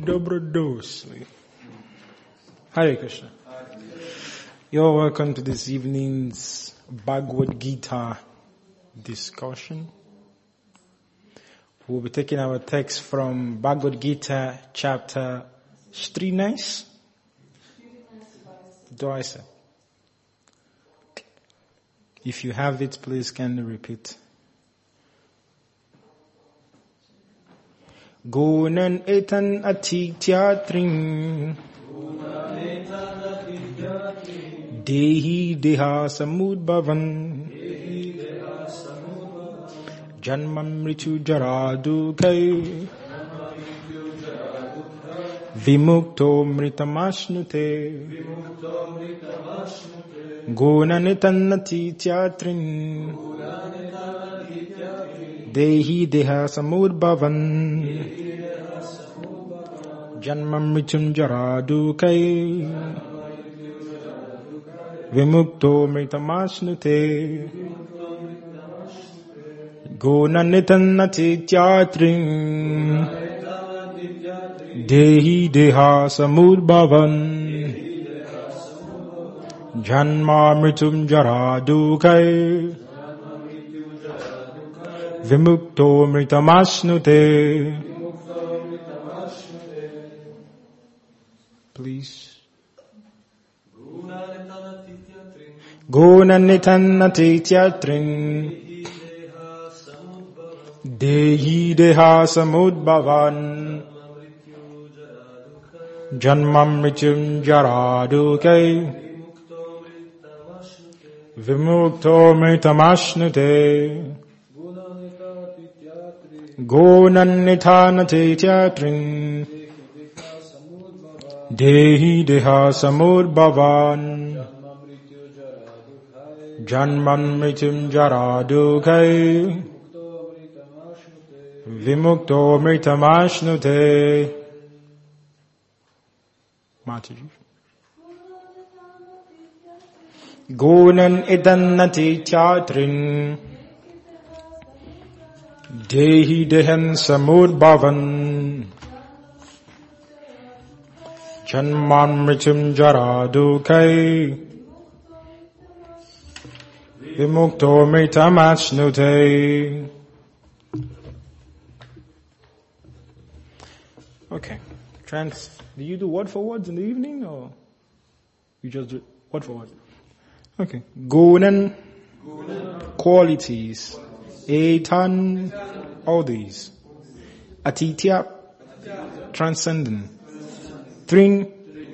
Dobrodosli. Hare Krishna. You're welcome to this evening's Bhagavad Gita discussion. We'll be taking our text from Bhagavad Gita chapter 3. Do I say? If you have it, please kindly repeat. Gunan etan atityatrim Dehi deha samudbhavan Janmam ritu jaradukai Vimukto mritamasnute Gunan etan atityatrim Dehi deha samudbhavan Janmam ritum jaradukai Vimukto mritamasnute Gunanitanati tyatrim Dehi deha samudbhavan Janma mritum jaradukai Vimukto mritamasnute. Please. Gunanitannati tyatrin Dehi deha samudbhavan Janmam mrityum jaradukai Vimukto mritamasnute. Gunanitannati tyatrin Dehi deha samudbhavan Janmam mrityum jaradukai Vimukto mritamasnute. Mataji. Gunan idannati tyatrin Dehi dehan samudbhavan Janmam mrityum jaradukai Vimukto mritamasnute. Okay. Do you do word for words in the evening or you just do word for word? Okay. Gunan, qualities. Etan, all these. Atitya, transcendent. Three.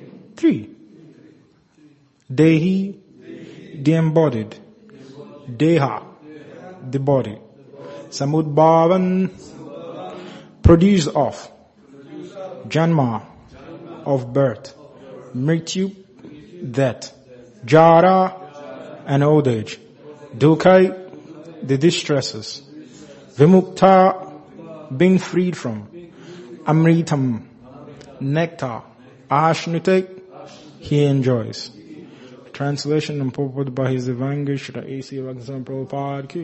Dehi, the embodied. Deha, the body. Samudbhavan, produce of. Janma, of birth. Mrityu, death. Jara, and old age. Dukai, the distresses. Vimukta, being freed from. Amritam, nectar. Ashnute, he enjoys. Translation and purport by His Divine Grace Shri A.C. Bhakti Prabhupada Ki.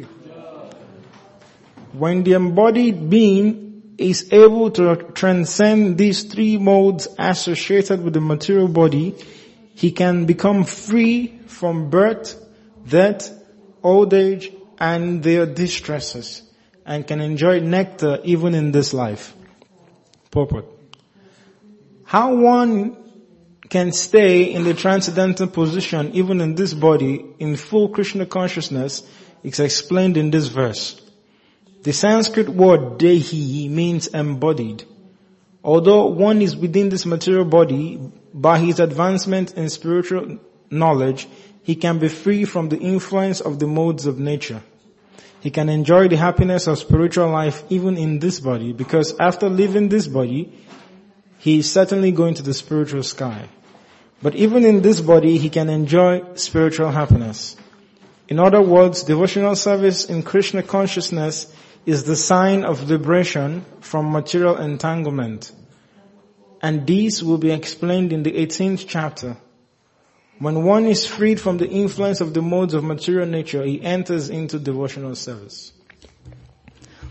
When the embodied being is able to transcend these three modes associated with the material body, he can become free from birth, death, old age, and their distresses, and can enjoy nectar even in this life. Purport. How one can stay in the transcendental position even in this body in full Krishna consciousness is explained in this verse. The Sanskrit word dehi means embodied. Although one is within this material body, by his advancement in spiritual knowledge, he can be free from the influence of the modes of nature. He can enjoy the happiness of spiritual life even in this body, because after leaving this body, he is certainly going to the spiritual sky. But even in this body, he can enjoy spiritual happiness. In other words, devotional service in Krishna consciousness is the sign of liberation from material entanglement. And these will be explained in the 18th chapter. When one is freed from the influence of the modes of material nature, he enters into devotional service.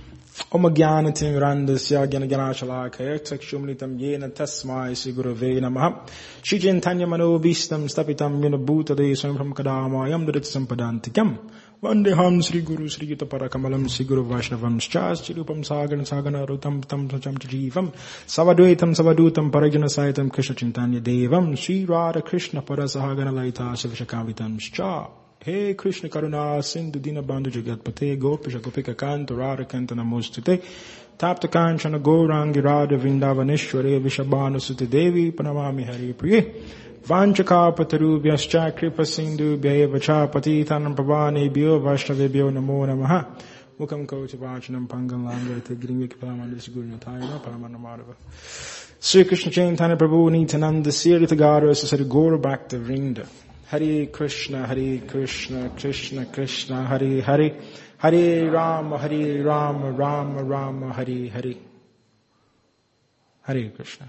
Om Gyanatim Randasya Gyanaganashalakaya Takshumnitam Yena Tasmai Sigurave Namaha Shijintanya Manobistam Stapitam Yunabhuta De Swam Kadamayam Durit Sampadantikam Vandeham Sri Guru Sri Yuta Parakamalam Sri Guru Vaishnavam Chas Chirupam Sagan Sagana Rutam Tam Cham Jivam Savadvetam Savadutam Parajana Saitam Krishna Chintanya Devam Sri Radha Krishna Parasahagana Laita Shivashakavitam Cha Hey Krishna Karuna Sindhu Dina Bandhu Jagatpate Gopisha Gopika Kanta Radha Kanta Namostute Tapta Kanchana Gaurangi Radha Vindavaneshware Vishabhanu Sute Devi Panamami Hari Priye Vanchaka Patarubhyascha Kripa Sindhu Bhyeva Patitanam Pavane Bhyo Vaishnavebhyo Namo Namaha Mukam Kauti Vachanam Pangan Langa Tigrim Vikpalamandis Guru Natayana Paramanamadava Sri Krishna Chaitanya Prabhu Nityananda Siri Tagara Sasari Gaura Bhakta Vrinda Hare Krishna, Krishna Krishna, Hare Hare, Hare Rama, Rama Rama, Hare Hare. Hare Krishna.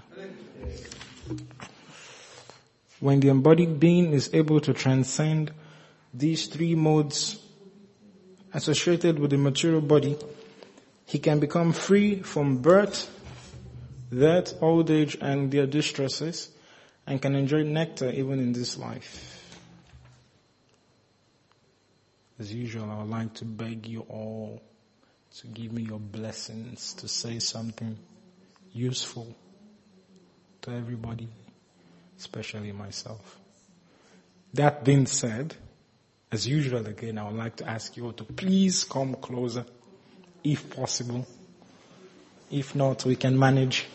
When the embodied being is able to transcend these three modes associated with the material body, he can become free from birth, death, old age, and their distresses, and can enjoy nectar even in this life. As usual, I would like to beg you all to give me your blessings, to say something useful to everybody, especially myself. That being said, as usual again, I would like to ask you all to please come closer, if possible. If not, we can manage.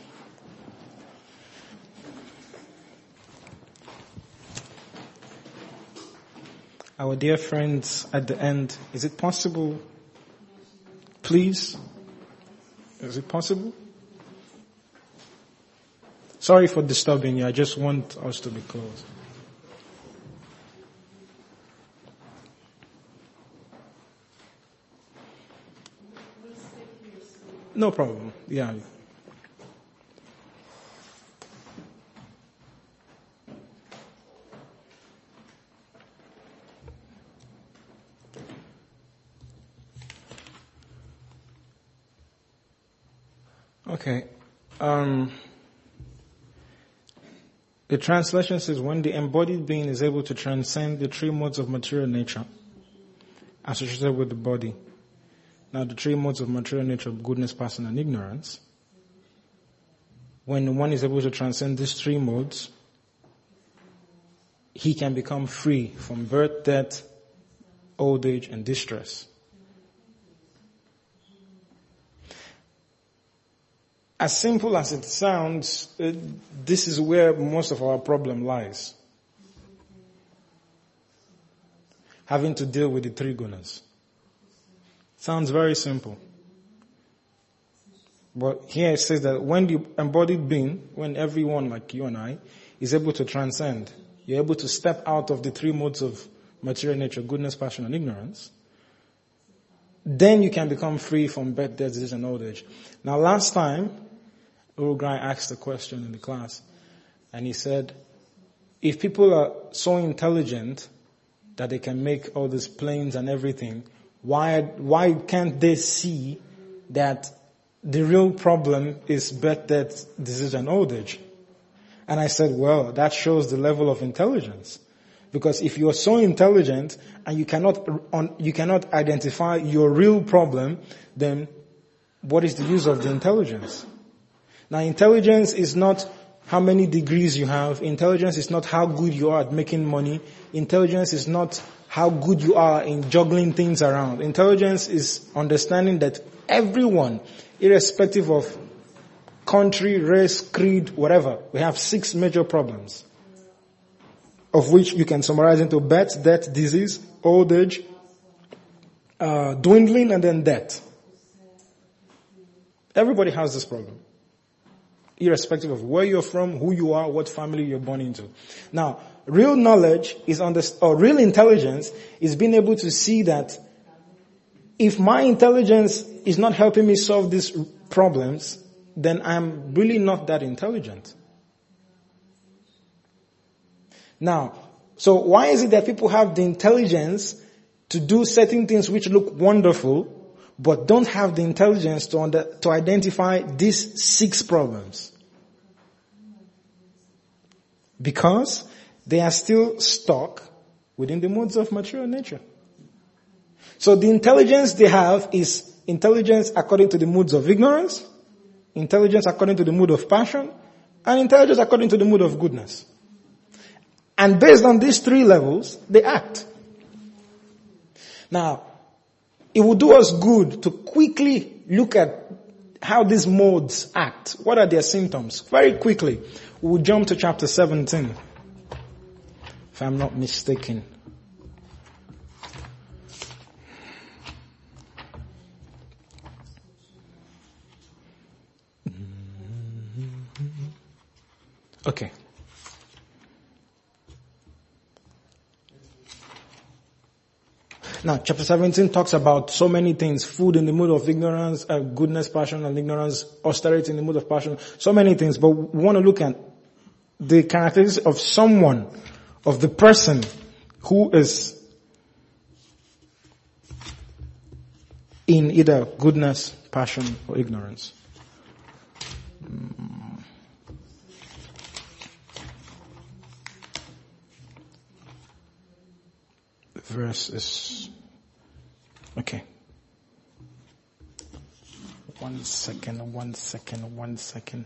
Our dear friends at the end, is it possible? Please? Is it possible? Sorry for disturbing you. I just want us to be close. No problem. Yeah. Okay. The translation says, when the embodied being is able to transcend the three modes of material nature associated with the body. Now the three modes of material nature, goodness, passion, and ignorance. When one is able to transcend these three modes, he can become free from birth, death, old age, and distress. As simple as it sounds, this is where most of our problem lies. Having to deal with the three gunas. Sounds very simple. But here it says that when the embodied being, when everyone like you and I, is able to transcend, you're able to step out of the three modes of material nature, goodness, passion, and ignorance, then you can become free from birth, death, disease, and old age. Now last time, Uruguay asked a question in the class, and he said, if people are so intelligent that they can make all these planes and everything, why can't they see that the real problem is birth, death, disease, and old age? And I said, well, that shows the level of intelligence. Because if you are so intelligent and you cannot identify your real problem, then what is the use of the intelligence? Now, intelligence is not how many degrees you have. Intelligence is not how good you are at making money. Intelligence is not how good you are in juggling things around. Intelligence is understanding that everyone, irrespective of country, race, creed, whatever, we have 6 major problems, of which you can summarize into birth, death, disease, old age, dwindling, and then death. Everybody has this problem, irrespective of where you're from, who you are, what family you're born into. Now, real knowledge is real intelligence is being able to see that if my intelligence is not helping me solve these problems, then I'm really not that intelligent. Now, so why is it that people have the intelligence to do certain things which look wonderful, but don't have the intelligence to identify these 6 problems. Because they are still stuck within the modes of material nature. So the intelligence they have is intelligence according to the moods of ignorance, intelligence according to the mood of passion, and intelligence according to the mood of goodness. And based on these 3 levels, they act. Now, it would do us good to quickly look at how these modes act. What are their symptoms? Very quickly, we'll jump to chapter 17. If I'm not mistaken. Okay. Now, chapter 17 talks about so many things. Food in the mood of ignorance, goodness, passion, and ignorance, austerity in the mood of passion, so many things. But we want to look at the characteristics of someone, of the person who is in either goodness, passion, or ignorance. Verse is, okay. One second.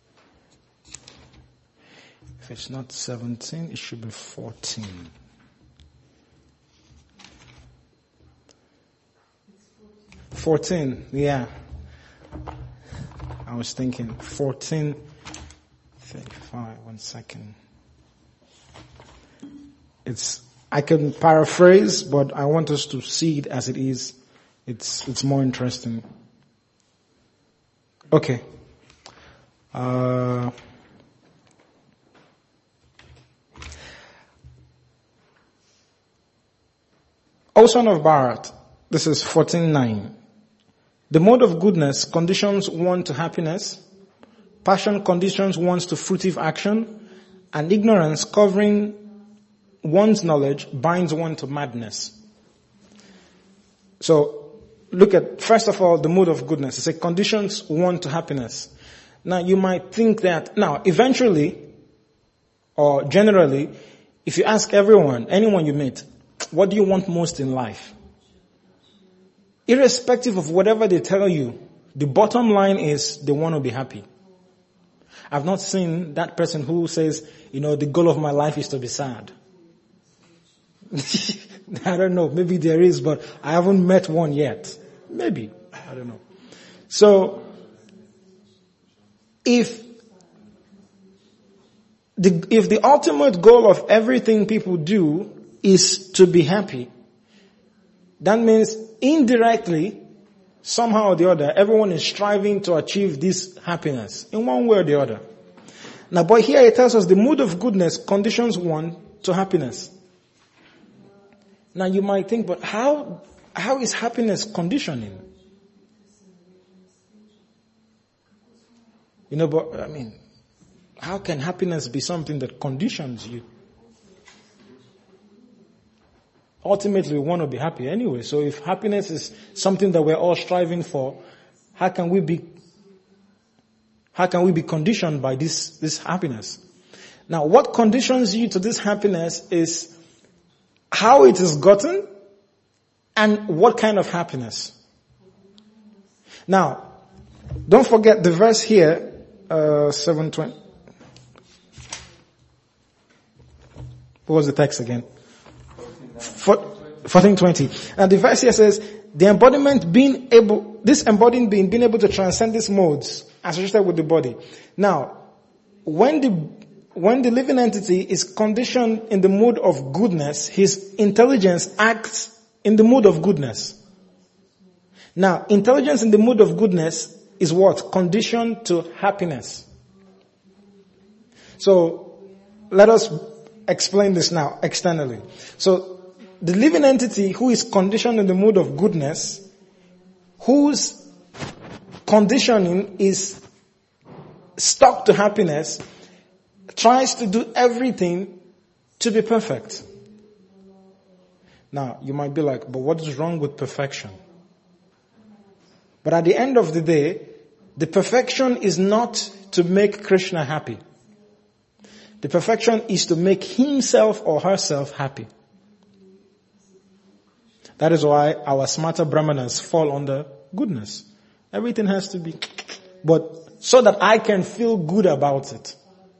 If it's not 17, it should be 14. Yeah. I was thinking 14, 35, 1 second. I can paraphrase, but I want us to see it as it is. It's more interesting. Okay. O son of Bharat, this is 14:9. The mode of goodness conditions one to happiness, passion conditions one to fruitive action, and ignorance covering one's knowledge binds one to madness. So, look at, first of all, the mood of goodness. It says conditions one to happiness. Now, you might think that, eventually, or generally, if you ask anyone you meet, what do you want most in life? Irrespective of whatever they tell you, the bottom line is they want to be happy. I've not seen that person who says, the goal of my life is to be sad. I don't know. Maybe there is, but I haven't met one yet. Maybe. I don't know. So, if the ultimate goal of everything people do is to be happy, that means indirectly, somehow or the other, everyone is striving to achieve this happiness in one way or the other. Now, but here it tells us the mood of goodness conditions one to happiness. Now you might think, but how is happiness conditioning? How can happiness be something that conditions you? Ultimately, we want to be happy anyway. So if happiness is something that we're all striving for, how can we be conditioned by this happiness? Now, what conditions you to this happiness is how it is gotten and what kind of happiness. Now, don't forget the verse here, 7:20. What was the text again? 14:20. And the verse here says, this embodied being able to transcend these modes associated with the body. Now, when the living entity is conditioned in the mood of goodness, his intelligence acts in the mood of goodness. Now, intelligence in the mood of goodness is what? Conditioned to happiness. So, let us explain this now externally. So, the living entity who is conditioned in the mood of goodness, whose conditioning is stuck to happiness, tries to do everything to be perfect. Now, you might be like, but what is wrong with perfection? But at the end of the day, the perfection is not to make Krishna happy. The perfection is to make himself or herself happy. That is why our smarter brahmanas fall under goodness. Everything has to be, but so that I can feel good about it.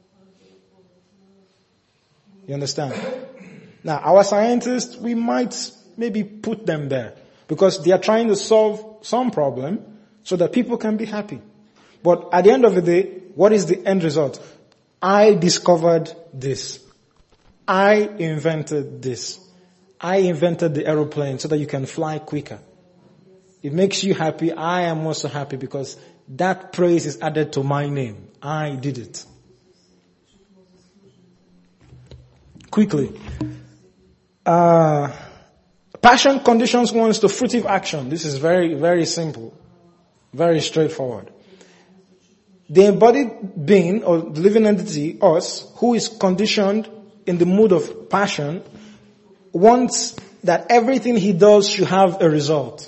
You understand? Now, our scientists, we might maybe put them there because they are trying to solve some problem so that people can be happy. But at the end of the day, what is the end result? I discovered this. I invented this. I invented the aeroplane so that you can fly quicker. It makes you happy. I am also happy because that praise is added to my name. I did it. Quickly. Passion conditions one to fruitive action. This is very, very simple. Very straightforward. The embodied being or the living entity, us, who is conditioned in the mood of passion, wants that everything he does should have a result.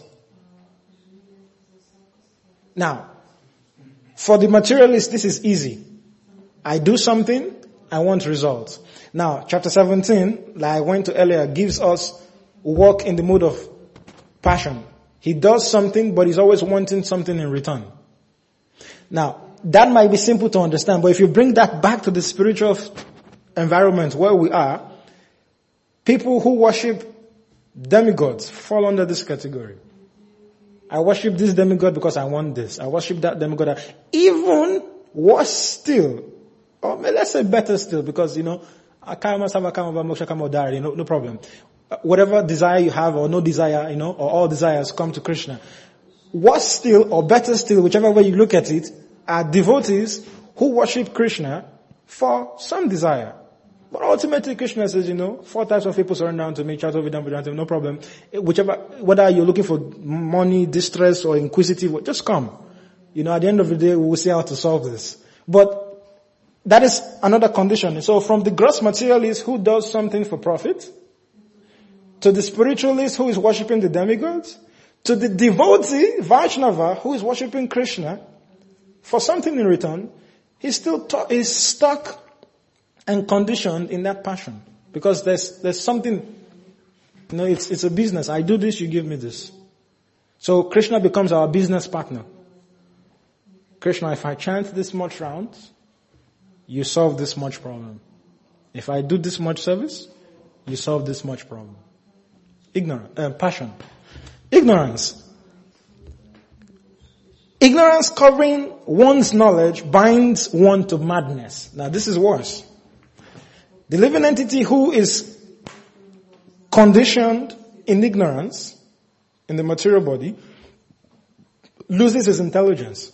Now, for the materialist, this is easy. I do something, I want results. Now, chapter 17, like I went to earlier, gives us work in the mood of passion. He does something, but he's always wanting something in return. Now, that might be simple to understand, but if you bring that back to the spiritual environment where we are, people who worship demigods fall under this category. I worship this demigod because I want this. I worship that demigod. Even worse still, or let's say better still, because, akarma, savakama, moksha, kama, dari, no problem. Whatever desire you have or no desire, or all desires come to Krishna. Worse still, or better still, whichever way you look at it, are devotees who worship Krishna for some desire. But ultimately Krishna says, 4 types of people surrender unto me, no problem. Whether you're looking for money, distress, or inquisitive, just come. At the end of the day, we will see how to solve this. But that is another condition. So from the gross materialist who does something for profit, to the spiritualist who is worshipping the demigods, to the devotee, Vaishnava, who is worshipping Krishna, for something in return, he's still is stuck and conditioned in that passion. Because there's something, it's a business. I do this, you give me this. So Krishna becomes our business partner. Krishna, if I chant this much rounds, you solve this much problem. If I do this much service, you solve this much problem. Passion. Ignorance. Ignorance covering one's knowledge binds one to madness. Now this is worse. The living entity who is conditioned in ignorance, in the material body, loses his intelligence.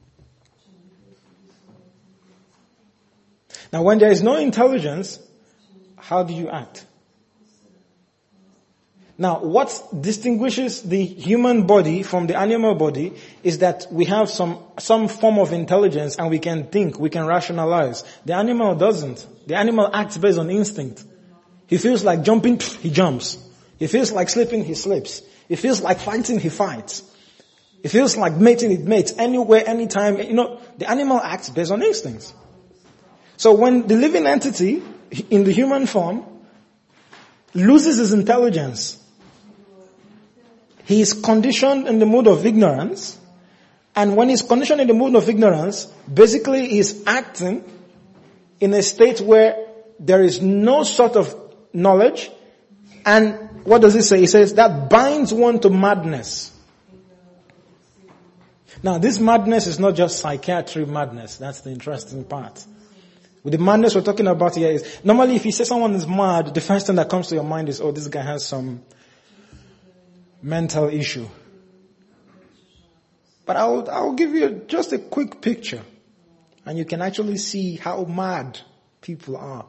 Now when there is no intelligence, how do you act? Now, what distinguishes the human body from the animal body is that we have some form of intelligence and we can think, we can rationalize. The animal doesn't. The animal acts based on instinct. He feels like jumping, he jumps. He feels like sleeping, he sleeps. He feels like fighting, he fights. He feels like mating, it mates. Anywhere, anytime, the animal acts based on instincts. So when the living entity in the human form loses his intelligence, he is conditioned in the mood of ignorance. And when he's conditioned in the mood of ignorance, basically he's acting in a state where there is no sort of knowledge. And what does he say? He says that binds one to madness. Now this madness is not just psychiatric madness. That's the interesting part. With the madness we're talking about here is, normally if you say someone is mad, the first thing that comes to your mind is, this guy has some mental issue. But I'll give you just a quick picture, and you can actually see how mad people are.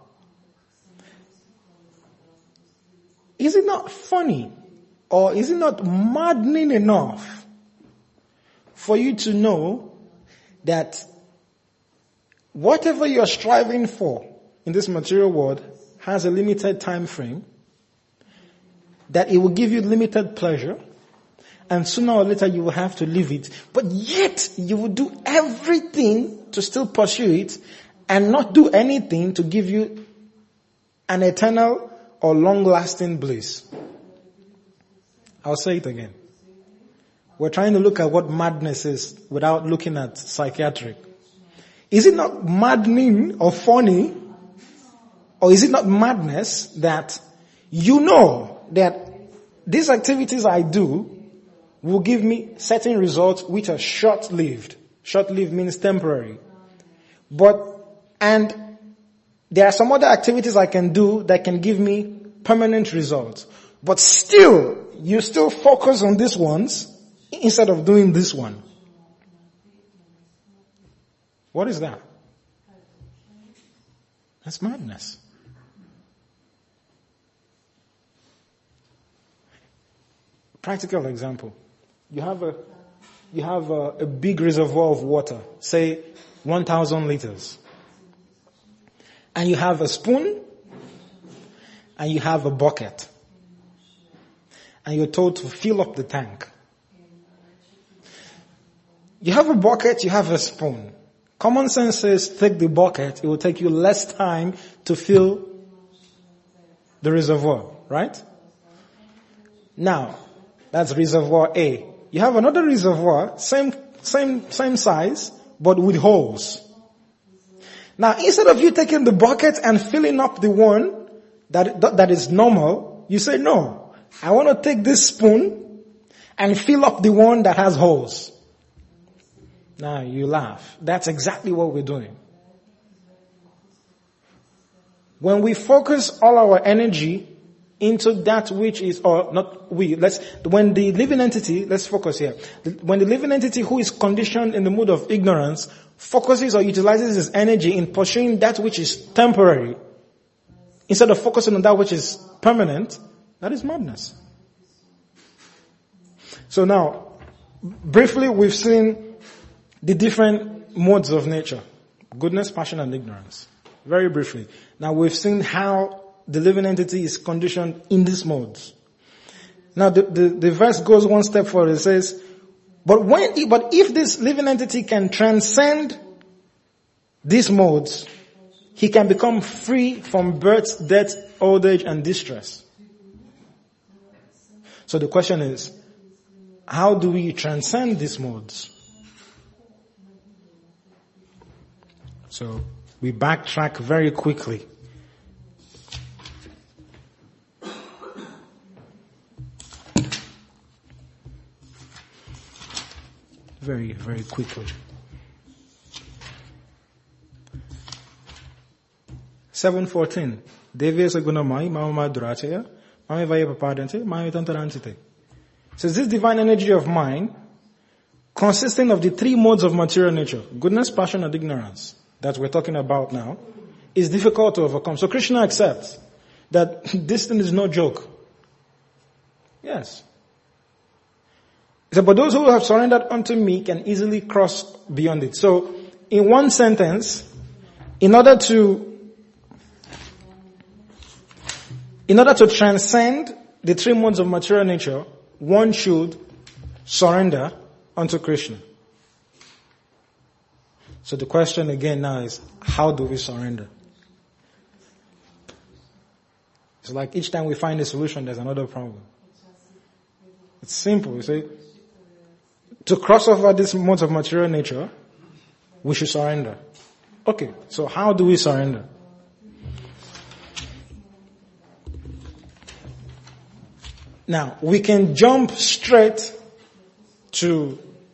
Is it not funny, or is it not maddening enough for you to know that whatever you're striving for in this material world has a limited time frame, that it will give you limited pleasure, and sooner or later you will have to leave it. But yet you will do everything to still pursue it and not do anything to give you an eternal or long-lasting bliss. I'll say it again. We're trying to look at what madness is without looking at psychiatric. Is it not maddening or funny, or is it not madness that you know that these activities I do will give me certain results which are short-lived. Short-lived means temporary. And there are some other activities I can do that can give me permanent results. But still, you still focus on these ones instead of doing this one. What is that? That's madness. Practical example. You have a big reservoir of water, say 1,000 liters. And you have a spoon and you have a bucket. And you're told to fill up the tank. You have a bucket, you have a spoon. Common sense says take the bucket, it will take you less time to fill the reservoir, right? Now, that's reservoir A. You have another reservoir, same size, but with holes. Now, instead of you taking the bucket and filling up the one that is normal, you say, no, I want to take this spoon and fill up the one that has holes. Now, you laugh. That's exactly what we're doing. When we focus all our energy into that which is, or not we, when the living entity, let's focus here. When the living entity who is conditioned in the mood of ignorance focuses or utilizes his energy in pursuing that which is temporary, instead of focusing on that which is permanent, that is madness. So now, briefly we've seen the different modes of nature. Goodness, passion, and ignorance. Very briefly. Now we've seen how the living entity is conditioned in these modes. Now the verse goes one step forward. It says, but if this living entity can transcend these modes, he can become free from birth, death, old age, and distress. So the question is, how do we transcend these modes? So we backtrack very quickly. Very, very quickly. 7:14. Devya sagunamai mama durataya mama vaya papadante mama tantarantite. Says this divine energy of mine, consisting of the three modes of material nature, goodness, passion, and ignorance, that we're talking about now, is difficult to overcome. So Krishna accepts that this thing is no joke. Yes. He said, but those who have surrendered unto me can easily cross beyond it. So, in one sentence, in order to transcend the three modes of material nature, one should surrender unto Krishna. So the question again now is, how do we surrender? It's like each time we find a solution, there's another problem. It's simple, you see. To cross over these modes of material nature, we should surrender. Okay, so how do we surrender? Now, we can jump straight to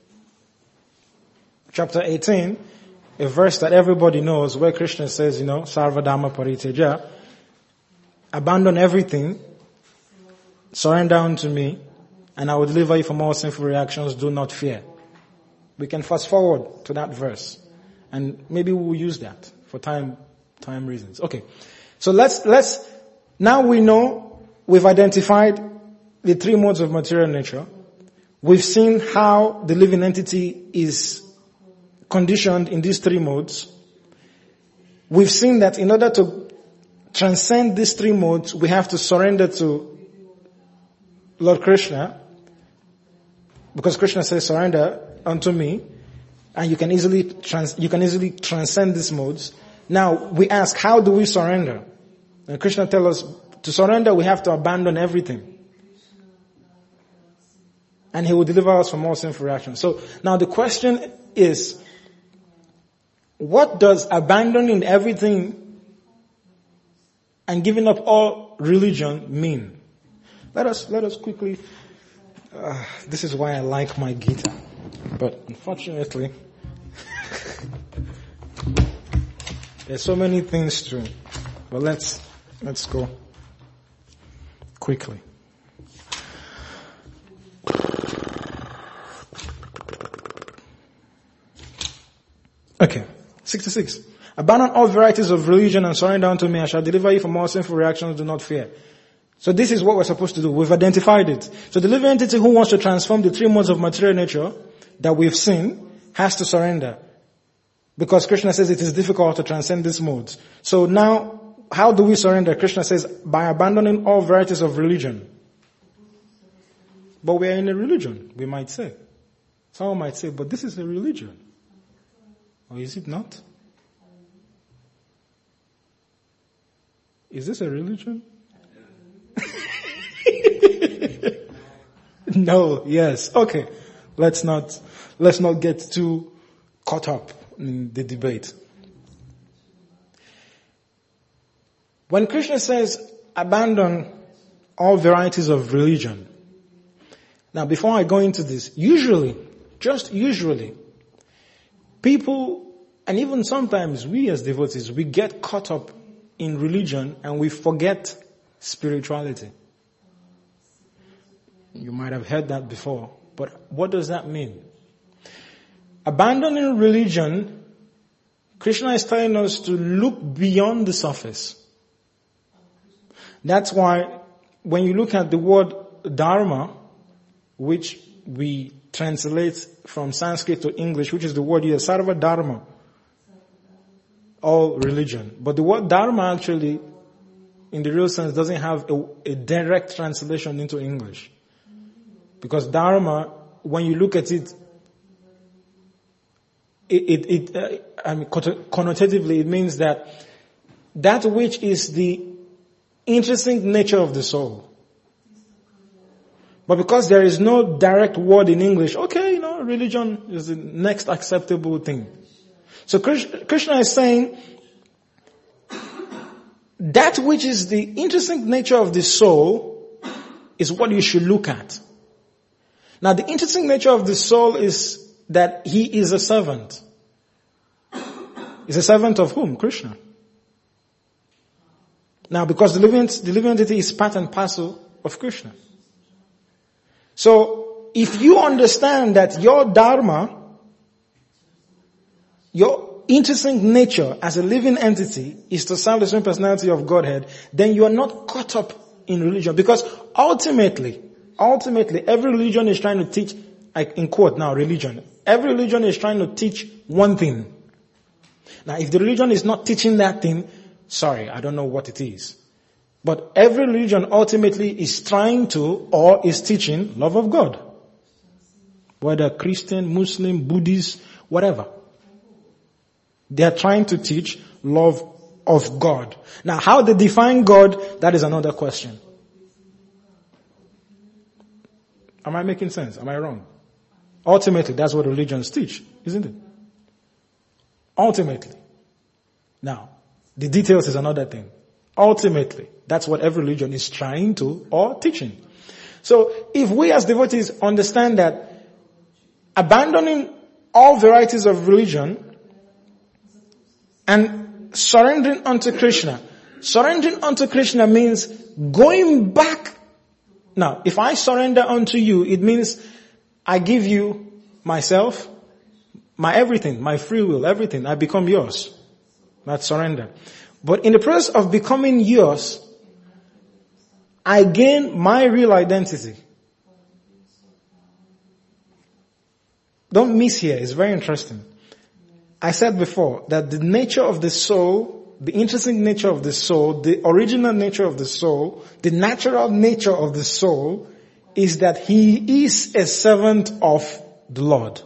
chapter 18, a verse that everybody knows, where Krishna says, Sarvadharma Pariteja, abandon everything, surrender unto me, and I will deliver you from all sinful reactions, do not fear. We can fast forward to that verse. And maybe we will use that for time reasons. Okay. So now we know, we've identified the three modes of material nature. We've seen how the living entity is conditioned in these three modes. We've seen that in order to transcend these three modes, we have to surrender to Lord Krishna. because Krishna says surrender unto me, and you can easily transcend these modes. Now we ask, how do we surrender? And Krishna tells us to surrender we have to abandon everything. And He will deliver us from all sinful reactions. So now the question is, what does abandoning everything and giving up all religion mean? Let us quickly, this is why I like my Gita. But unfortunately, there's so many things to, but let's go quickly. Okay, 66. Abandon all varieties of religion and surrender unto me. I shall deliver you from all sinful reactions. Do not fear. So this is what we're supposed to do. We've identified it. So the living entity who wants to transform the three modes of material nature that we've seen has to surrender. Because Krishna says it is difficult to transcend these modes. So now, how do we surrender? Krishna says, by abandoning all varieties of religion. But we are in a religion, we might say. Someone might say, but this is a religion. Or is it not? Is this a religion? No, yes. Okay. Let's not get too caught up in the debate. When Krishna says abandon all varieties of religion. Now before I go into this, just usually, people, and even sometimes we as devotees, we get caught up in religion and we forget spirituality. You might have heard that before, but what does that mean? Abandoning religion, Krishna is telling us to look beyond the surface. That's why when you look at the word dharma, which we translate from Sanskrit to English, which is the word here, sarva dharma, all religion. But the word dharma actually, in the real sense, doesn't have a direct translation into English. Because dharma, when you look at it, connotatively, it means that which is the intrinsic nature of the soul. But because there is no direct word in English, okay, religion is the next acceptable thing. So Krishna is saying, that which is the intrinsic nature of the soul is what you should look at. Now the intrinsic nature of the soul is that he is a servant. He's a servant of whom? Krishna. Now because the living entity is part and parcel of Krishna. So if you understand that your dharma, your intrinsic nature as a living entity is to serve the Supreme Personality of Godhead, then you are not caught up in religion. Because ultimately, every religion is trying to teach, in quote now, religion. Every religion is trying to teach one thing. Now, if the religion is not teaching that thing, sorry, I don't know what it is. But every religion ultimately is trying to, or is teaching, love of God. Whether Christian, Muslim, Buddhist, whatever. They are trying to teach love of God. Now, how they define God, that is another question. Am I making sense? Am I wrong? Ultimately, that's what religions teach, isn't it? Ultimately. Now, the details is another thing. Ultimately, that's what every religion is trying to or teaching. So, if we as devotees understand that abandoning all varieties of religion and surrendering unto Krishna means going back. Now, if I surrender unto you, it means I give you myself, my everything, my free will, everything. I become yours. That's surrender. But in the process of becoming yours, I gain my real identity. Don't miss here. It's very interesting. I said before that the nature of the soul, the intrinsic nature of the soul, the original nature of the soul, the natural nature of the soul is that he is a servant of the Lord.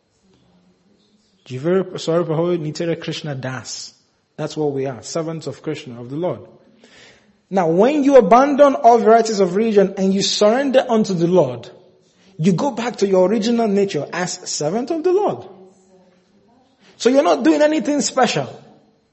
Krishna Das. That's what we are, servants of Krishna, of the Lord. Now, when you abandon all varieties of religion and you surrender unto the Lord, you go back to your original nature as servant of the Lord. So you're not doing anything special.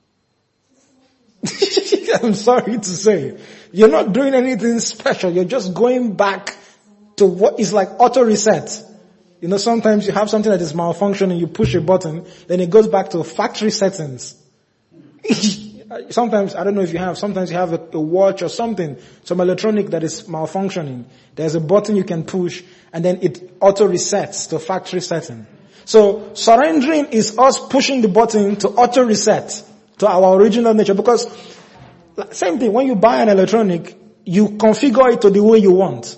I'm sorry to say. You're not doing anything special. You're just going back to what is like auto reset. You know, sometimes you have something that is malfunctioning, you push a button, then it goes back to factory settings. Sometimes, I don't know if you have, sometimes you have a watch or something, some electronic that is malfunctioning. There's a button you can push and then it auto resets to factory setting. So surrendering is us pushing the button to auto reset to our original nature, because same thing, when you buy an electronic, you configure it to the way you want.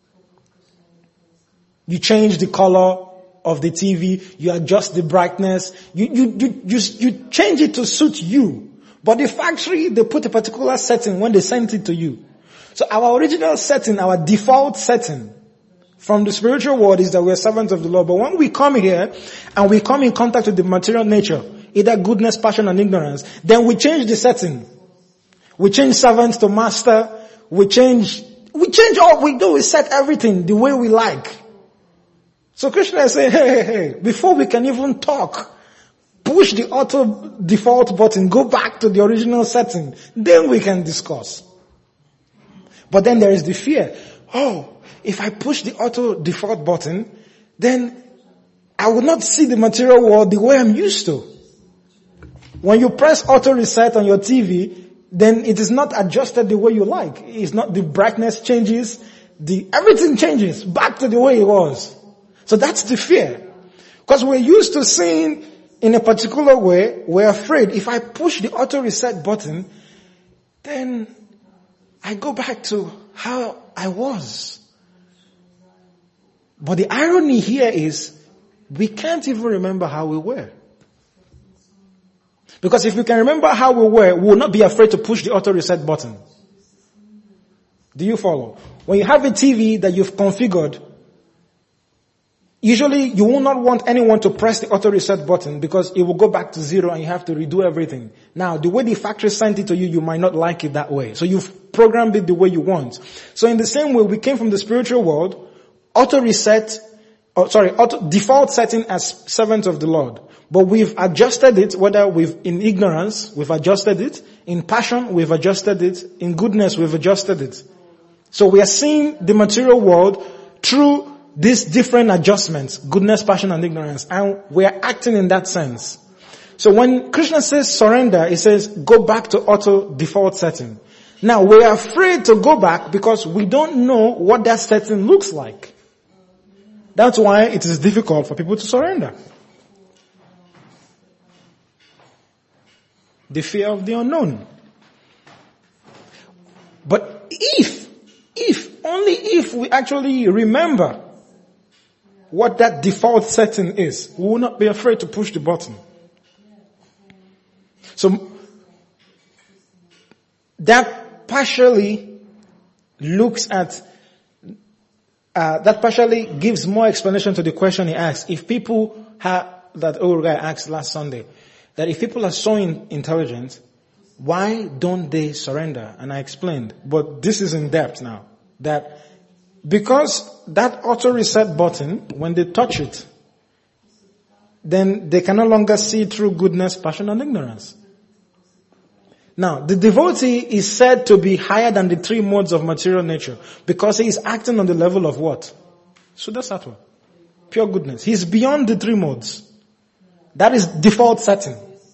You change the color of the TV, you adjust the brightness, you change it to suit you. But the factory, they put a particular setting when they sent it to you. So our original setting, our default setting from the spiritual world is that we're servants of the Lord. But when we come here and we come in contact with the material nature, either goodness, passion, and ignorance, then we change the setting. We change servants to master. We change all we do. We set everything the way we like. So Krishna is saying, hey, before we can even talk, push the auto default button, go back to the original setting, then we can discuss. But then there is the fear. Oh, if I push the auto default button, then I will not see the material world the way I'm used to. When you press auto reset on your TV, then it is not adjusted the way you like. It's not, the brightness changes, everything changes back to the way it was. So that's the fear. Because we're used to seeing in a particular way, we're afraid if I push the auto reset button, then I go back to how I was. But the irony here is, we can't even remember how we were. Because if we can remember how we were, we will not be afraid to push the auto reset button. Do you follow? When you have a TV that you've configured, usually you will not want anyone to press the auto reset button because it will go back to zero and you have to redo everything. Now, the way the factory sent it to you, you might not like it that way. So you've programmed it the way you want. So in the same way, we came from the spiritual world, default setting as servants of the Lord. But we've adjusted it, whether in ignorance, we've adjusted it. In passion, we've adjusted it. In goodness, we've adjusted it. So we are seeing the material world through these different adjustments, goodness, passion, and ignorance. And we are acting in that sense. So when Krishna says surrender, he says go back to auto default setting. Now we are afraid to go back because we don't know what that setting looks like. That's why it is difficult for people to surrender. The fear of the unknown. But only if we actually remember what that default setting is, we will not be afraid to push the button. So, that partially gives more explanation to the question he asked. If people that old guy asked last Sunday, that if people are so intelligent, why don't they surrender? And I explained, but this is in depth now, that because that auto reset button, when they touch it, then they can no longer see through goodness, passion, and ignorance. Now, the devotee is said to be higher than the three modes of material nature because he is acting on the level of what? Sudasattva. Pure goodness. He's beyond the three modes. That is default setting.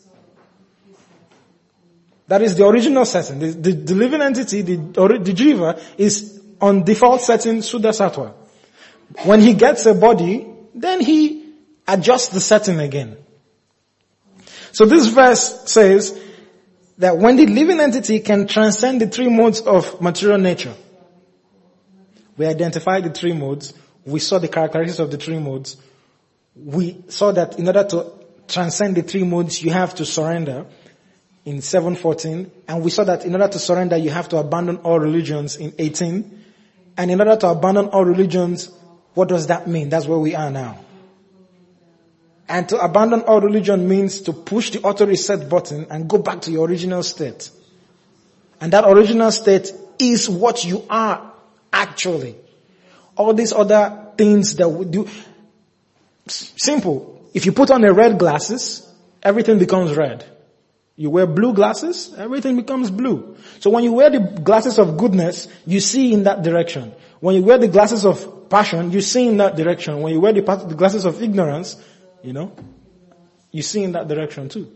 That is the original setting. The living entity, the jiva, is on default setting Sudasattva. When he gets a body, then he adjusts the setting again. So this verse says that when the living entity can transcend the three modes of material nature, we identified the three modes, we saw the characteristics of the three modes, we saw that in order to transcend the three modes, you have to surrender in 7:14, and we saw that in order to surrender, you have to abandon all religions in 18. And in order to abandon all religions, what does that mean? That's where we are now. And to abandon all religion means to push the auto reset button and go back to your original state. And that original state is what you are actually. All these other things that we do. Simple. If you put on the red glasses, everything becomes red. You wear blue glasses, everything becomes blue. So when you wear the glasses of goodness, you see in that direction. When you wear the glasses of passion, you see in that direction. When you wear the glasses of ignorance, you see in that direction too.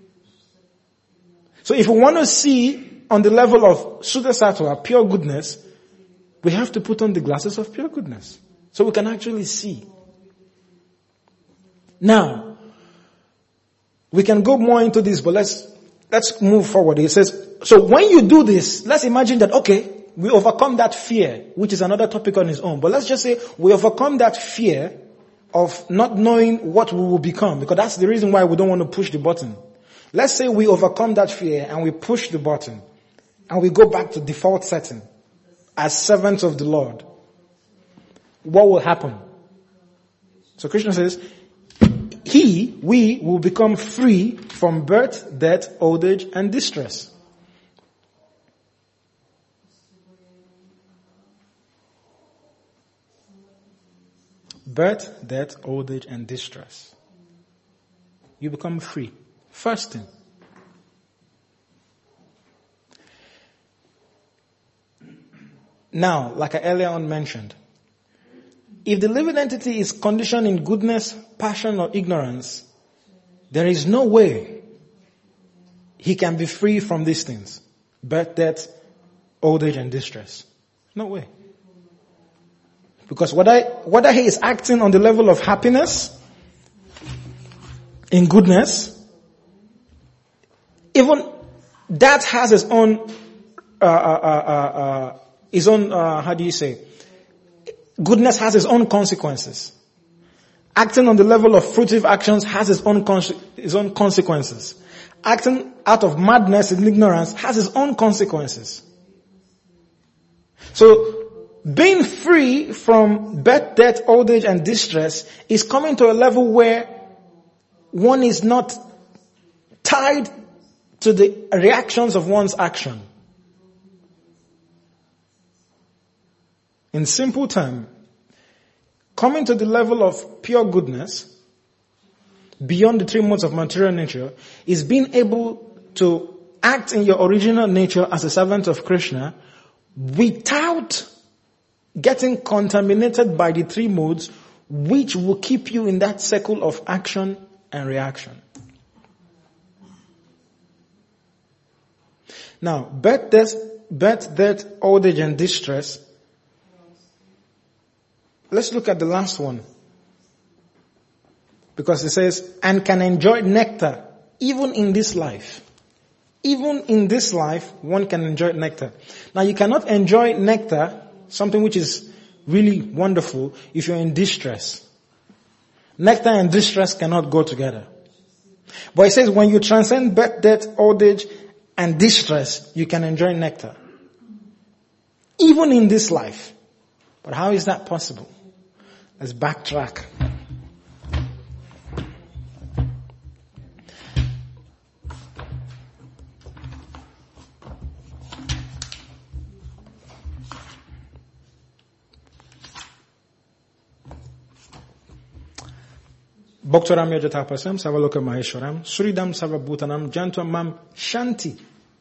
So if we want to see on the level of Suddha Sattva, pure goodness, we have to put on the glasses of pure goodness. So we can actually see. Now, we can go more into this, but let's move forward. It says, so when you do this, let's imagine that, okay, we overcome that fear, which is another topic on its own. But let's just say we overcome that fear of not knowing what we will become, because that's the reason why we don't want to push the button. Let's say we overcome that fear and we push the button and we go back to default setting as servants of the Lord. What will happen? So Krishna says, we will become free from birth, death, old age, and distress. Birth, death, old age, and distress. You become free. First thing. Now, like I earlier on mentioned, if the living entity is conditioned in goodness, passion, or ignorance, there is no way he can be free from these things. Birth, death, old age, and distress. No way. Because whether he is acting on the level of happiness, in goodness, even that has its own, goodness has its own consequences. Acting on the level of fruitive actions has its own consequences. Acting out of madness and ignorance has its own consequences. So, being free from birth, death, old age, and distress is coming to a level where one is not tied to the reactions of one's action. In simple terms, coming to the level of pure goodness, beyond the three modes of material nature, is being able to act in your original nature as a servant of Krishna without getting contaminated by the three modes, which will keep you in that circle of action and reaction. Now, birth, death, old age, and distress. Let's look at the last one. Because it says, and can enjoy nectar even in this life. Even in this life, one can enjoy nectar. Now, you cannot enjoy nectar, something which is really wonderful, if you're in distress. Nectar and distress cannot go together. But it says when you transcend birth, death, old age, and distress, you can enjoy nectar. Even in this life. But how is that possible? Let's backtrack. Bhaktaram Yajatapasam Savaloka Maheshwaram Suridam Savabhutanam Jantvam Mam Shanti.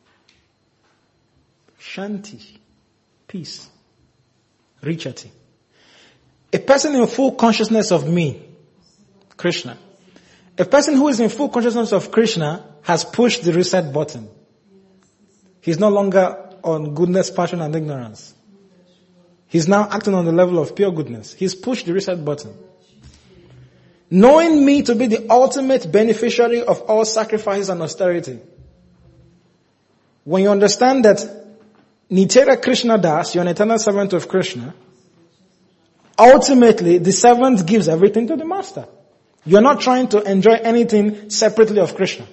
Shanti. Peace. Richati. A person in full consciousness of me, Krishna. A person who is in full consciousness of Krishna has pushed the reset button. He's no longer on goodness, passion, and ignorance. He's now acting on the level of pure goodness. He's pushed the reset button. Knowing me to be the ultimate beneficiary of all sacrifice and austerity. When you understand that Nitera Krishna Das, you're an eternal servant of Krishna, ultimately the servant gives everything to the master. You're not trying to enjoy anything separately of Krishna.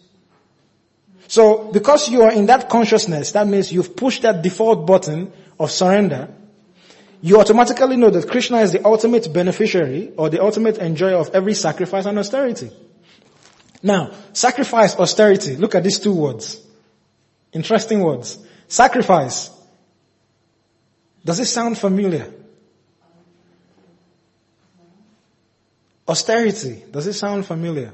So, because you are in that consciousness, that means you've pushed that default button of surrender. you automatically know that Krishna is the ultimate beneficiary or the ultimate enjoyer of every sacrifice and austerity. Now, sacrifice, austerity. Look at these two words. Interesting words. Sacrifice. Does it sound familiar? Austerity. Does it sound familiar?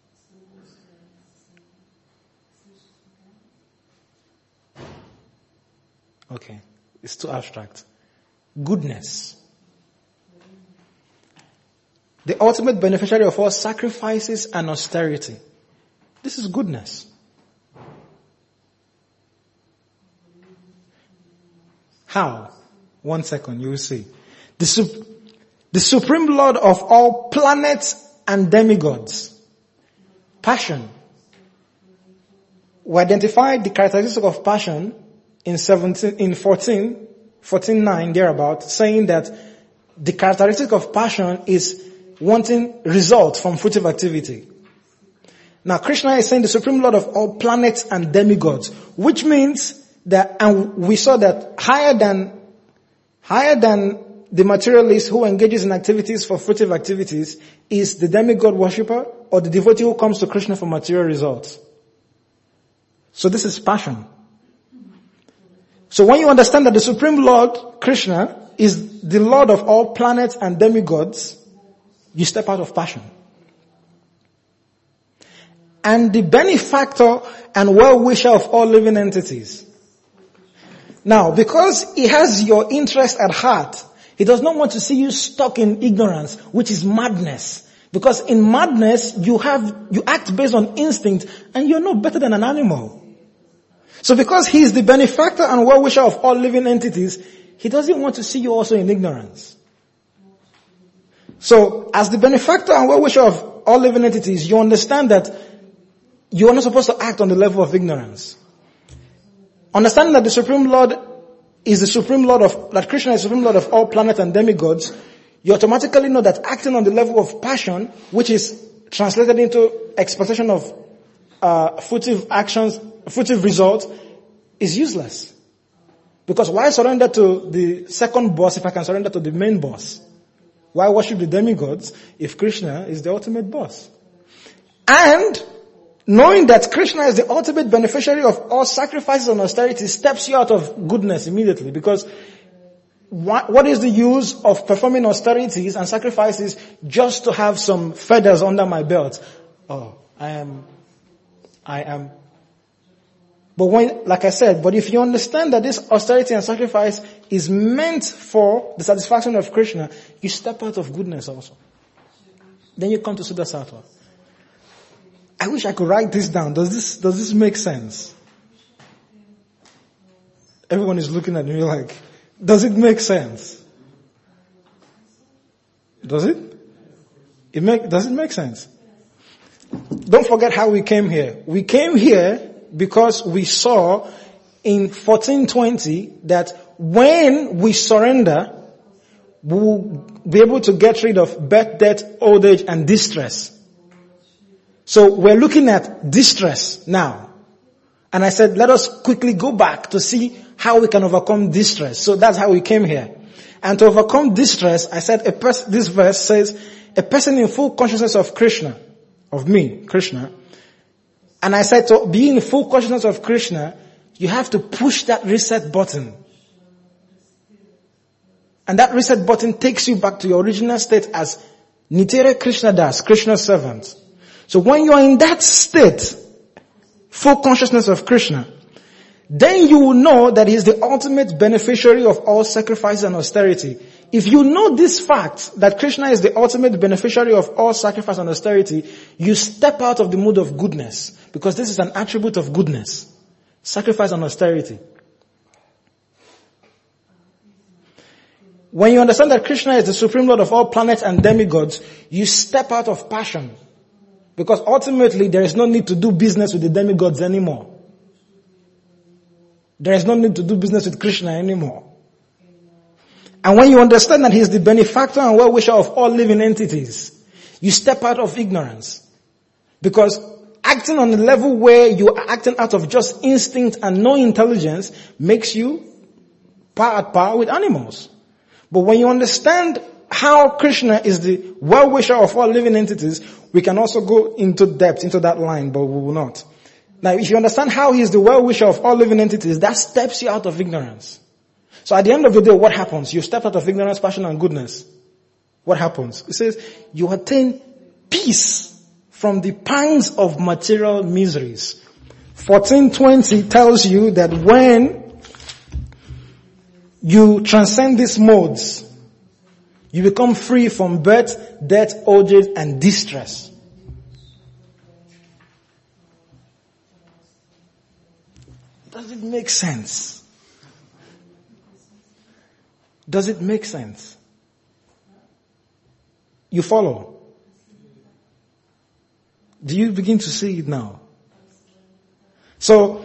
Okay. It's too abstract. Goodness. The ultimate beneficiary of all sacrifices and austerity. This is goodness. How? 1 second, you will see. The supreme Lord of all planets and demigods. Passion. We identified the characteristic of passion in 14:9 thereabout, saying that the characteristic of passion is wanting results from fruitive activity. Now Krishna is saying the supreme Lord of all planets and demigods, which means that, and we saw that higher than the materialist who engages in activities for fruitive activities is the demigod worshipper or the devotee who comes to Krishna for material results. So this is passion. So when you understand that the Supreme Lord, Krishna, is the Lord of all planets and demigods, you step out of passion. And the benefactor and well-wisher of all living entities. Now, because he has your interest at heart, he does not want to see you stuck in ignorance, which is madness. Because in madness, you act based on instinct, and you're no better than an animal. So because he is the benefactor and well-wisher of all living entities, he doesn't want to see you also in ignorance. So, as the benefactor and well-wisher of all living entities, you understand that you are not supposed to act on the level of ignorance. Understanding that the Supreme Lord is the Supreme Lord that Krishna is the Supreme Lord of all planets and demigods, you automatically know that acting on the level of passion, which is translated into expectation of fruitive actions, fruitive results, is useless. Because why surrender to the second boss if I can surrender to the main boss? Why worship the demigods if Krishna is the ultimate boss? And knowing that Krishna is the ultimate beneficiary of all sacrifices and austerity steps you out of goodness immediately. Because what is the use of performing austerities and sacrifices just to have some feathers under my belt? Oh, I am. But like I said, but if you understand that this austerity and sacrifice is meant for the satisfaction of Krishna, you step out of goodness also. Then you come to Suddha Sattva. I wish I could write this down. Does this make sense? Everyone is looking at me like, does it make sense? Does it? Does it make sense? Don't forget how we came here. We came here because we saw in 1420 that when we surrender, we will be able to get rid of birth, death, old age, and distress. So we're looking at distress now. And I said, let us quickly go back to see how we can overcome distress. So that's how we came here. And to overcome distress, I said, this verse says, a person in full consciousness of Krishna, of me, Krishna. And I said, to be in full consciousness of Krishna, you have to push that reset button. And that reset button takes you back to your original state as Nityara Krishna Das, Krishna's servant. So when you are in that state, full consciousness of Krishna, then you will know that he is the ultimate beneficiary of all sacrifice and austerity. If you know this fact, that Krishna is the ultimate beneficiary of all sacrifice and austerity, you step out of the mood of goodness, because this is an attribute of goodness. Sacrifice and austerity. When you understand that Krishna is the Supreme Lord of all planets and demigods, you step out of passion. Because ultimately, there is no need to do business with the demigods anymore. There is no need to do business with Krishna anymore. And when you understand that he is the benefactor and well-wisher of all living entities, you step out of ignorance. Because acting on the level where you are acting out of just instinct and no intelligence makes you par at par with animals. But when you understand how Krishna is the well-wisher of all living entities, we can also go into depth into that line, but we will not. Now, if you understand how he is the well-wisher of all living entities, that steps you out of ignorance. So at the end of the day, what happens? You step out of ignorance, passion, and goodness. What happens? It says, you attain peace from the pangs of material miseries. 14:20 tells you that when you transcend these modes, you become free from birth, death, old age, and distress. Does it make sense? Does it make sense? You follow? Do you begin to see it now? So,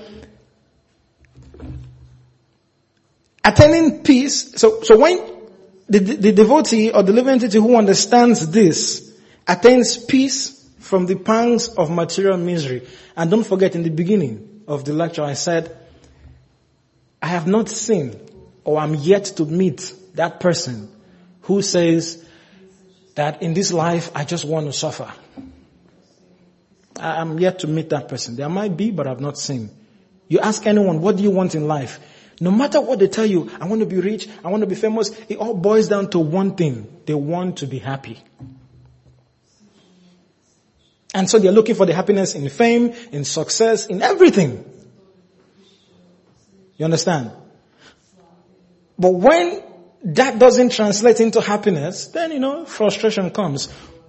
attaining peace, so when the devotee or the living entity who understands this attains peace from the pangs of material misery. And don't forget, in the beginning of the lecture I said, I have not seen or I'm yet to meet that person who says that in this life I just want to suffer. I'm yet to meet that person. There might be, but I've not seen. You ask anyone, what do you want in life? No matter what they tell you, I want to be rich, I want to be famous, it all boils down to one thing. They want to be happy. And so they're looking for the happiness in fame, in success, in everything. You understand? But when that doesn't translate into happiness, then, frustration comes.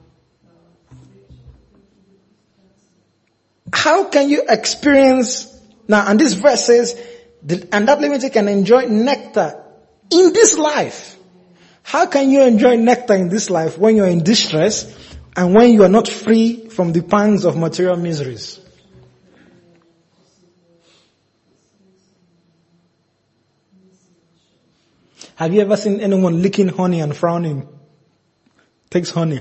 How can you experience, now, and this verse says, and that living entity can enjoy nectar in this life. How can you enjoy nectar in this life when you're in distress and when you are not free from the pangs of material miseries? Have you ever seen anyone licking honey and frowning? Takes honey.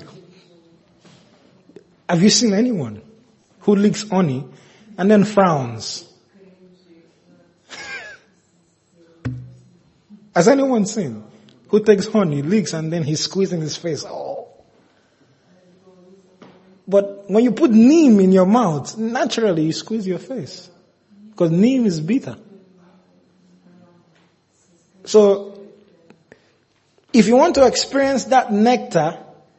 Have you seen anyone who licks honey and then frowns? Has anyone seen who takes honey, licks, and then he's squeezing his face? Oh. But when you put neem in your mouth, naturally you squeeze your face. Because neem is bitter. So, if you want to experience that nectar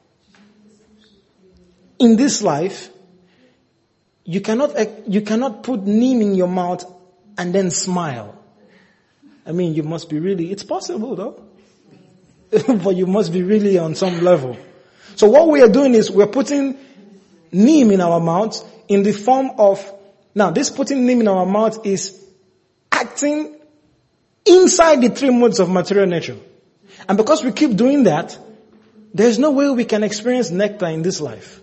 in this life, you cannot put neem in your mouth and then smile. I mean, you must be really, it's possible though. But you must be really on some level. So what we are doing is we're putting neem in our mouth in the form of, now this putting neem in our mouth is acting inside the three modes of material nature. And because we keep doing that, there's no way we can experience nectar in this life.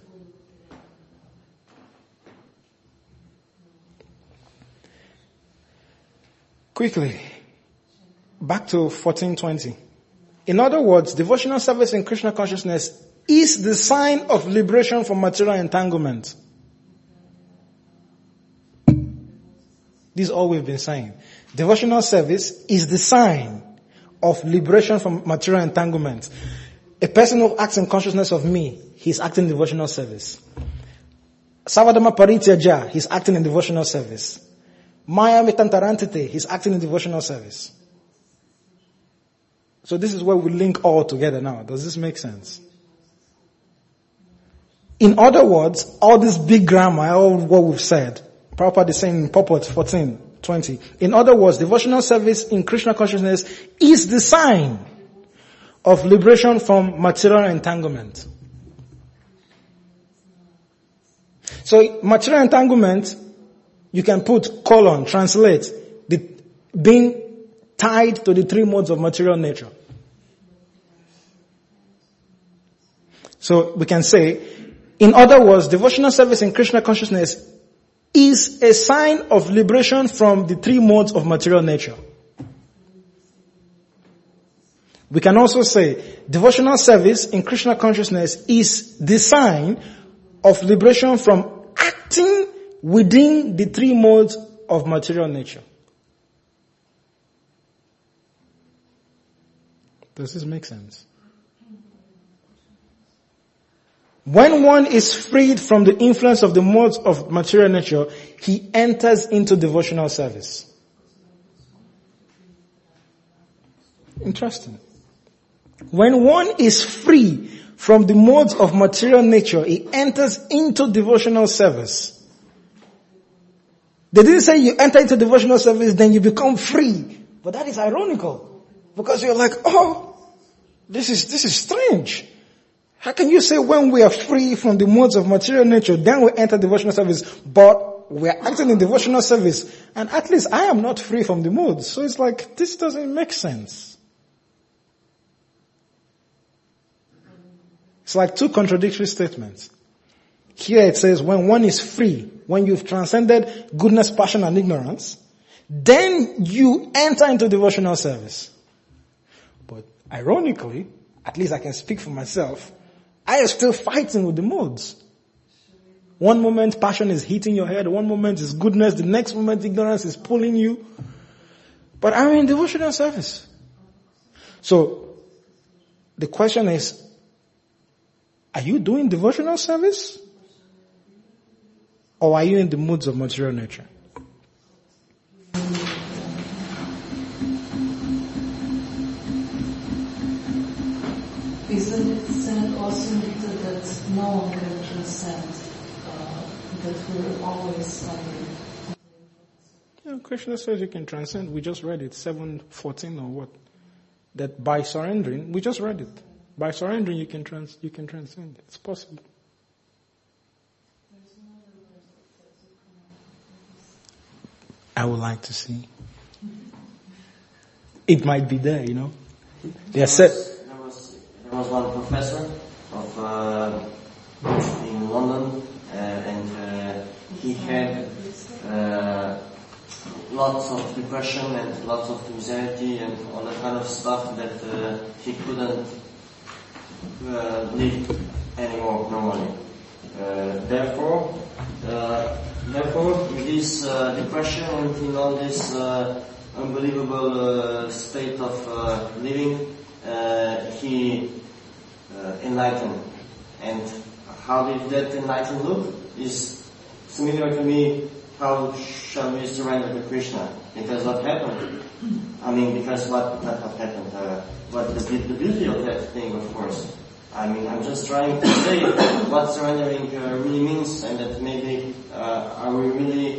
Quickly, back to 14:20. In other words, devotional service in Krishna consciousness is the sign of liberation from material entanglement. This is all we've been saying. Devotional service is the sign of liberation from material entanglement. A person who acts in consciousness of me, he's acting in devotional service. Savadama Parityaja, he's acting in devotional service. Maya Metantarantite, he's acting in devotional service. So this is where we link all together now. Does this make sense? In other words, all this big grammar, all what we've said, Prabhupada is saying in Purport 14:20. In other words, devotional service in Krishna consciousness is the sign of liberation from material entanglement. So material entanglement, you can put colon, translate, being tied to the three modes of material nature. So we can say, in other words, devotional service in Krishna consciousness is a sign of liberation from the three modes of material nature. We can also say, devotional service in Krishna consciousness is the sign of liberation from acting within the three modes of material nature. Does this make sense? When one is freed from the influence of the modes of material nature, he enters into devotional service. Interesting. When one is free from the modes of material nature, he enters into devotional service. They didn't say you enter into devotional service, then you become free. But that is ironical. Because you're like, oh, this is strange. How can you say when we are free from the modes of material nature, then we enter devotional service, but we are acting in devotional service, and at least I am not free from the modes. So it's like, this doesn't make sense. It's like two contradictory statements. Here it says when one is free, when you've transcended goodness, passion, and ignorance, then you enter into devotional service. But ironically, at least I can speak for myself, I am still fighting with the modes. One moment passion is hitting your head, one moment is goodness, the next moment ignorance is pulling you. But I'm in devotional service. So, the question is, are you doing devotional service? Or are you in the moods of material nature? Isn't it said also that no one can transcend, that we're always Yeah, Krishna says you can transcend. We just read it, 7:14 or what? That by surrendering, we just read it. By surrendering you can transcend. It's possible. I would like to see. It might be there, you know. They said. There was one professor in London, and he had lots of depression and lots of anxiety and all that kind of stuff that he couldn't live anymore normally. Therefore, with this depression and in all this unbelievable state of living, he enlightened. And how did that enlighten look? Is similar to me, how shall we surrender to Krishna? Because what happened? I mean, because not what happened, but the beauty of that thing, of course. I mean, I'm just trying to say what surrendering really means, and that maybe are we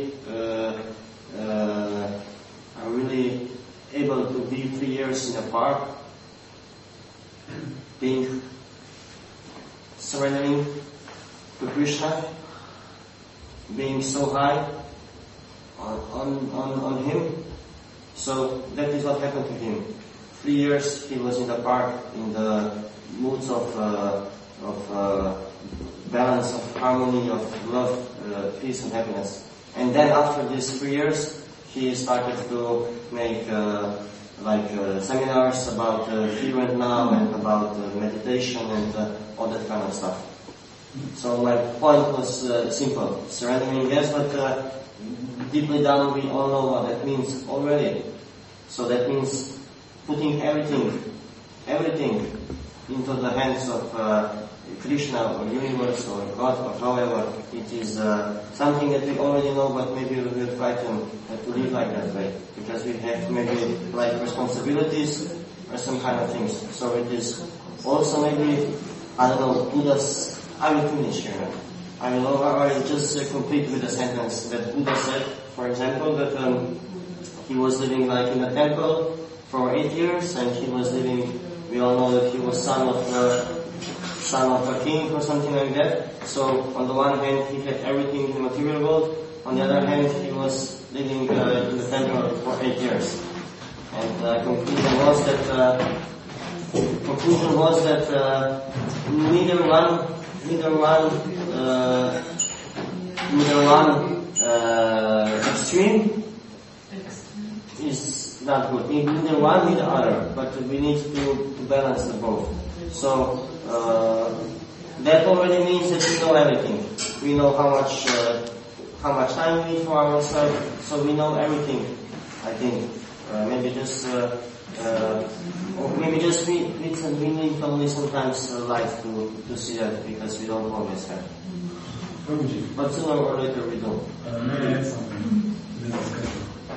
really able to be 3 years in a park, being surrendering to Krishna, being so high on him. So that is what happened to him. 3 years he was in the park, in the moods of balance, of harmony, of love, peace and happiness. And then after these 3 years, he started to make seminars about here and now and about meditation and all that kind of stuff. So my point was simple. Surrendering, yes, but deeply down we all know what that means already. So that means putting everything into the hands of Krishna or universe or God or however. It is something that we already know, but maybe we will frightened to live like that way. Because we have maybe like responsibilities or some kind of things. So it is also maybe, I don't know, Buddha's, I will finish here. I will just complete with a sentence that Buddha said, for example, that he was living like in a temple for 8 years, and he was living, we all know that he was son of a king or something like that. So on the one hand he had everything in the material world, on the other hand he was living in the temple for 8 years. And conclusion was that neither one extreme is not good. Neither one, neither other. But we need to balance the both. So that already means that we know everything. We know how much time we need for ourselves. So we know everything, I think. maybe just or maybe just we need only sometimes light to see that because we don't always have. But sooner or later we do. May I add something to this discussion?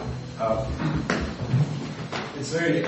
It's very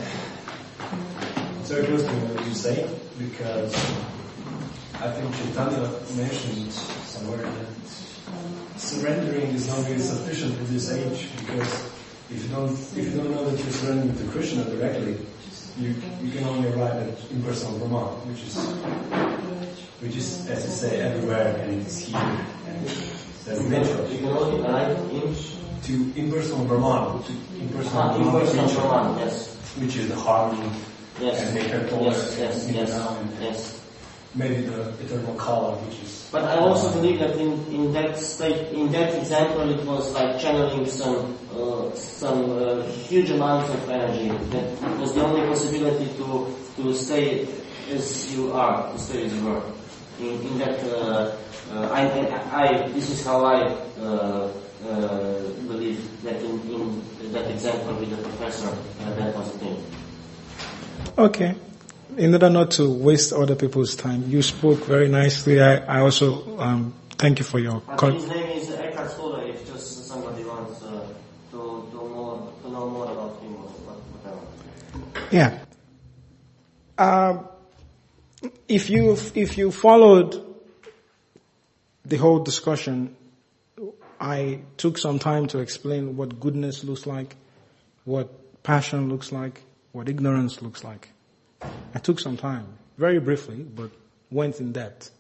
close to what you say, because I think Chaitanya mentioned somewhere that surrendering is not really sufficient in this age, because if you don't know that you're surrendering to Krishna directly, you can only arrive at impersonal Brahman, which is, as you say, everywhere, and it's here, and there's natural. You can only arrive to impersonal Brahman, impersonal Brahman, yes. Which is the harmony, yes. and the yes. Maybe the eternal Kala, which is. But I also believe that in that state, in that example, it was like channeling some huge amounts of energy. That was the only possibility to stay as you are, to stay as you were. In that, this is how I believe that in that example with the professor, that was the thing. Okay. In order not to waste other people's time, you spoke very nicely. I also thank you for your call. His name is Eckhart Tolle, if just somebody wants to know more about him or whatever. Yeah. If you followed the whole discussion, I took some time to explain what goodness looks like, what passion looks like, what ignorance looks like. I took some time, very briefly, but went in depth.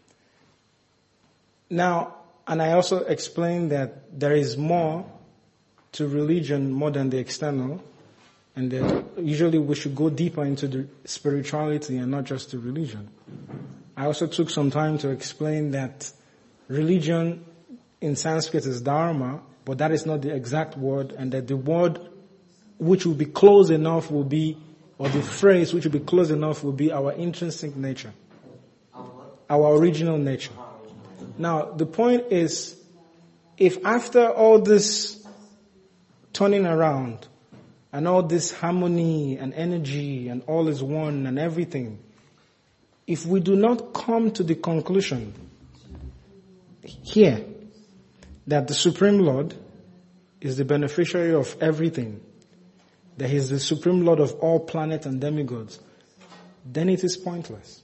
Now, and I also explained that there is more to religion more than the external, and that usually we should go deeper into the spirituality and not just the religion. I also took some time to explain that religion in Sanskrit is dharma, but that is not the exact word, and that the word which will be close enough will be, or the phrase which will be close enough will be our intrinsic nature, our original nature. Now, the point is, if after all this turning around, and all this harmony and energy and all is one and everything, if we do not come to the conclusion here that the Supreme Lord is the beneficiary of everything, that He is the Supreme Lord of all planets and demigods, then it is pointless.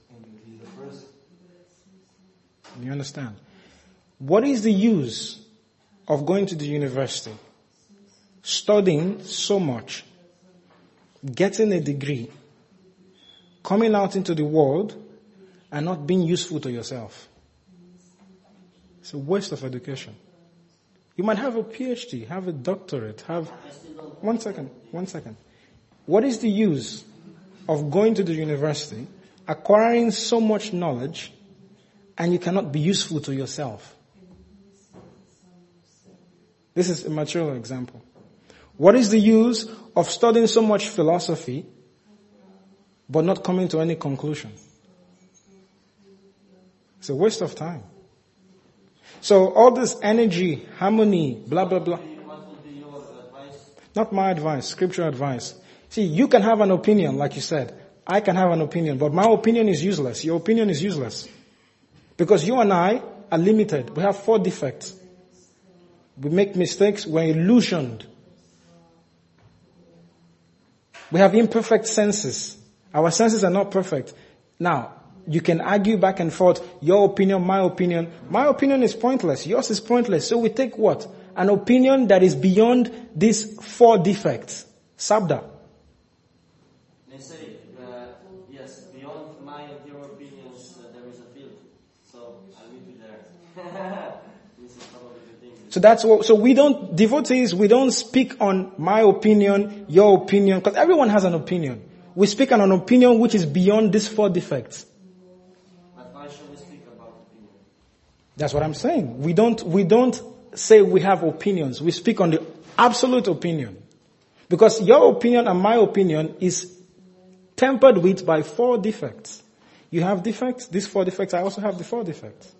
You understand? What is the use of going to the university, studying so much, getting a degree, coming out into the world, and not being useful to yourself? It's a waste of education. You might have a PhD, have a doctorate, have... One second. What is the use of going to the university, acquiring so much knowledge, and you cannot be useful to yourself? This is a material example. What is the use of studying so much philosophy, but not coming to any conclusion? It's a waste of time. So all this energy, harmony, blah, blah, blah. What would be your advice? Not my advice, scripture advice. See, you can have an opinion, like you said. I can have an opinion, but my opinion is useless. Your opinion is useless. Because you and I are limited. We have 4 defects. We make mistakes, we're illusioned. We have imperfect senses. Our senses are not perfect. Now, you can argue back and forth, your opinion, my opinion. My opinion is pointless, yours is pointless. So we take what? An opinion that is beyond these 4 defects. Sabda. They say, yes, beyond my and your opinions, there is a field. So I'll meet you there. This is probably the thing. So that's what, so we don't, devotees, we don't speak on my opinion, your opinion, because everyone has an opinion. We speak on an opinion which is beyond these 4 defects. But why should we speak about opinion? That's what I'm saying. We don't say we have opinions. We speak on the absolute opinion. Because your opinion and my opinion is tempered with by 4 defects. You have defects, these 4 defects, I also have the 4 defects.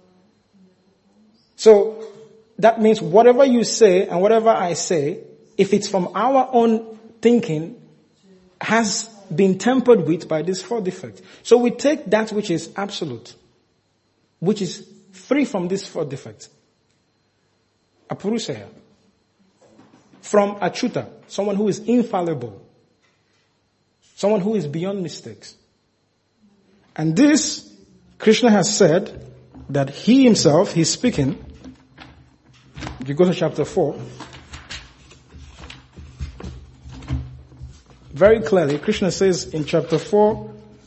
So, that means whatever you say and whatever I say, if it's from our own thinking has been tempered with by these 4 defects. So we take that which is absolute, which is free from these 4 defects. Apuruseya. From Achyuta, someone who is infallible. Someone who is beyond mistakes. And this, Krishna has said that he himself, he's speaking. If you go to chapter 4, very clearly, Krishna says in chapter 4,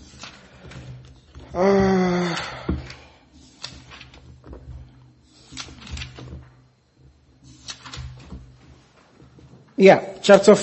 chapter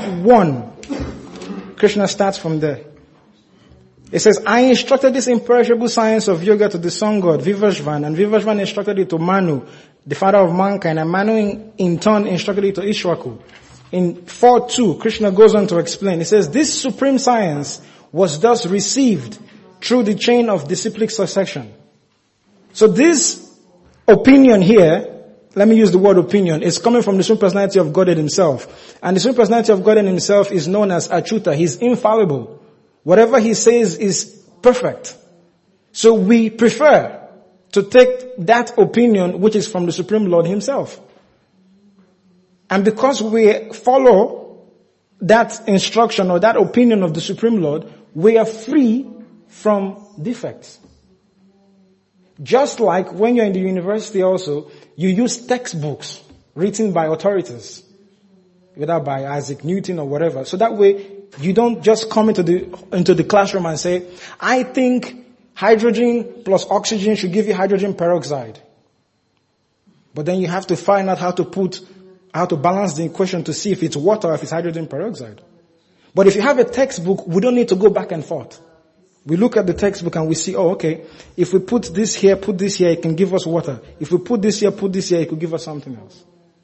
4:1. Krishna starts from there. It says, I instructed this imperishable science of yoga to the sun god Vivashvan, and Vivashvan instructed it to Manu, the father of mankind, and Manu in turn instructed it to Ishwaku. In 4:2, Krishna goes on to explain. He says, this supreme science was thus received through the chain of disciplic succession. So this opinion here, let me use the word opinion, is coming from the Supreme Personality of Godhead himself. And the Supreme Personality of Godhead himself is known as Achyuta. He's infallible. Whatever he says is perfect. So we prefer to take that opinion which is from the Supreme Lord himself. And because we follow that instruction or that opinion of the Supreme Lord, we are free from defects. Just like when you're in the university also, you use textbooks written by authorities, whether by Isaac Newton or whatever. So that way, you don't just come into the classroom and say, I think hydrogen plus oxygen should give you hydrogen peroxide. But then you have to find out how to balance the equation to see if it's water or if it's hydrogen peroxide. But if you have a textbook, we don't need to go back and forth. We look at the textbook and we see, oh, okay, if we put this here, it can give us water. If we put this here, it could give us something else.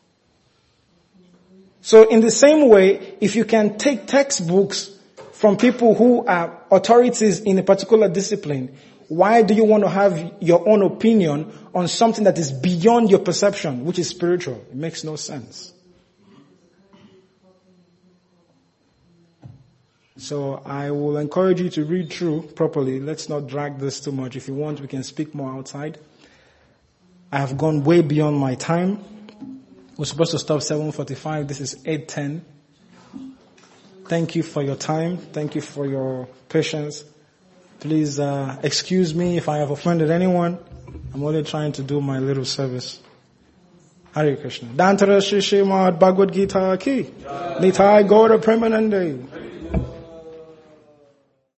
So in the same way, if you can take textbooks from people who are authorities in a particular discipline, why do you want to have your own opinion on something that is beyond your perception, which is spiritual? It makes no sense. So I will encourage you to read through properly. Let's not drag this too much. If you want, we can speak more outside. I have gone way beyond my time. We're supposed to stop 7:45. This is 8:10. Thank you for your time. Thank you for your patience. Please excuse me if I have offended anyone. I'm only trying to do my little service. Hare Krishna. Dantara Shri Srimad Bhagavad Gita ki. Nitai Gaura Premanande.